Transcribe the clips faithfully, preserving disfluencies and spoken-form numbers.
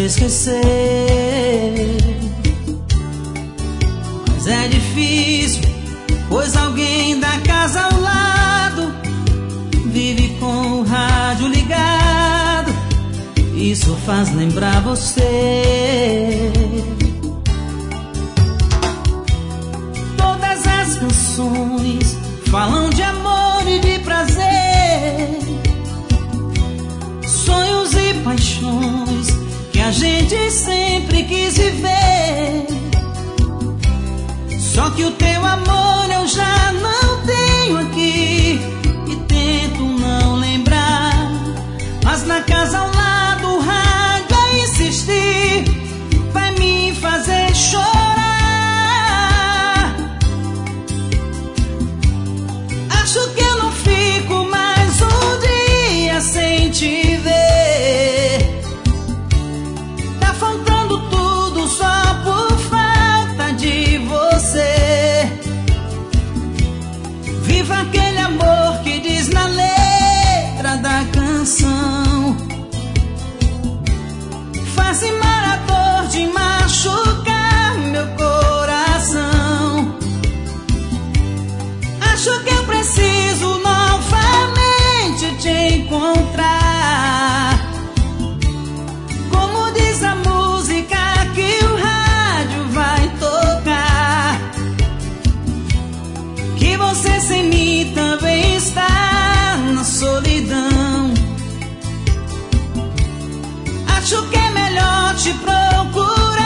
esquecer. Mas é difícil, pois alguém da casa ao lado vive com o rádio ligado. Isso faz lembrar você. Todas as canções falam de amor e de prazer, sonhos e paixões que a gente sempre quis viver. Só que o teu amor eu já não tenho aqui e tento não lembrar. Mas na casa ao lado o rádio a insistir vai me fazer chorar. Acho que eu não fico mais um dia sem te ver. Tá faltando tudo só por falta de você. Viva aquele amor que diz na letra da canção. Faz-me a dor de machucar meu coração. Acho que eu preciso novamente te encontrar. Como diz a música que o rádio vai tocar, que você sem mim também está na solidão. Acho que é melhor te procurar.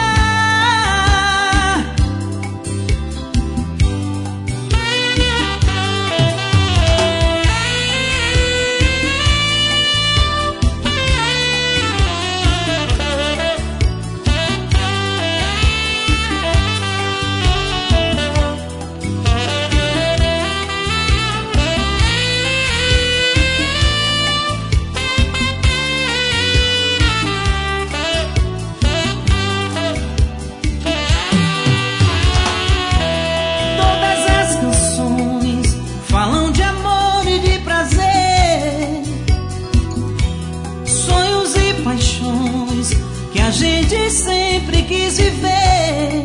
A gente sempre quis viver.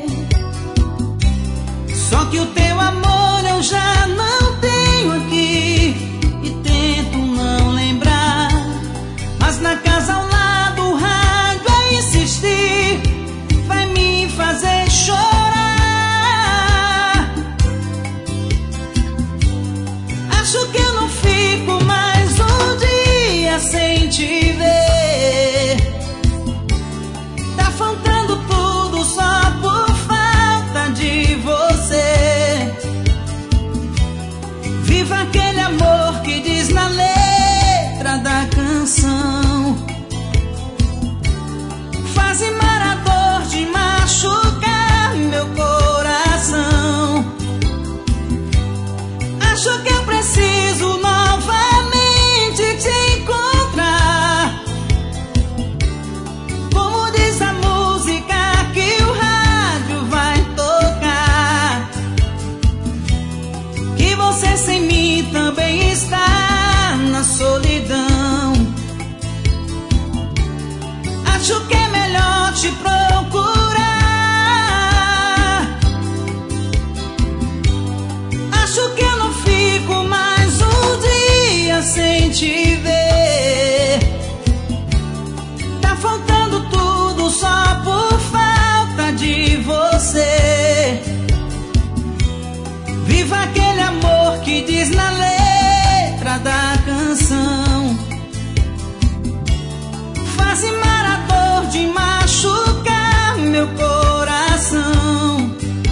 Só que o teu amor eu já não tenho aqui e tento não lembrar. Mas na casa ao lado o rádio a insistir vai me fazer chorar. Acho que eu não fico mais um dia sem te ver. Faltando tudo só por falta de você. Viva aquele amor que diz na letra da canção. Faz-me a dor de machucar meu coração. Acho que eu preciso novamente te encontrar. Como diz a que o rádio vai tocar, que você sem mim também está na solidão. Acho que é melhor te procurar. Acho que eu não fico mais um dia sem te ver. Tá faltando tudo só por falta de você. Viva aquele amor que diz na letra da canção. Faz-me a dor de machucar meu coração.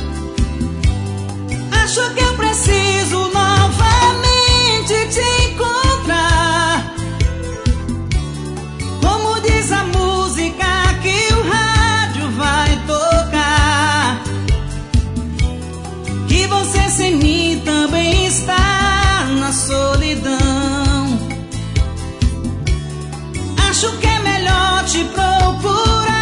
Acho que eu preciso novamente te encontrar. Como diz a música que o rádio vai tocar, que você sem mim também está na solidão. Acho que é melhor te procurar.